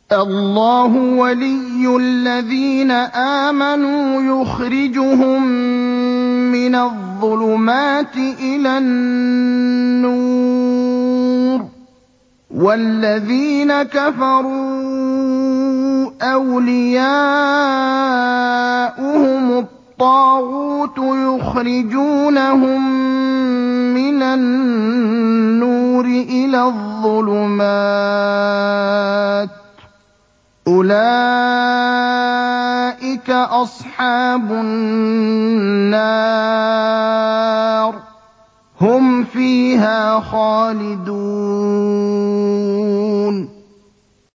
اللَّهُ وَلِيُّ الَّذِينَ آمَنُوا يُخْرِجُهُم مِّنَ الظُّلُمَاتِ إِلَى النُّورِ ۖ وَالَّذِينَ كَفَرُوا أَوْلِيَاؤُهُمُ الطَّاغُوتُ يُخْرِجُونَهُم مِّنَ النُّورِ إِلَى الظُّلُمَاتِ ۗ أُولَٰئِكَ أَصْحَابُ النَّارِ ۖ هُمْ فِيهَا خَالِدُونَ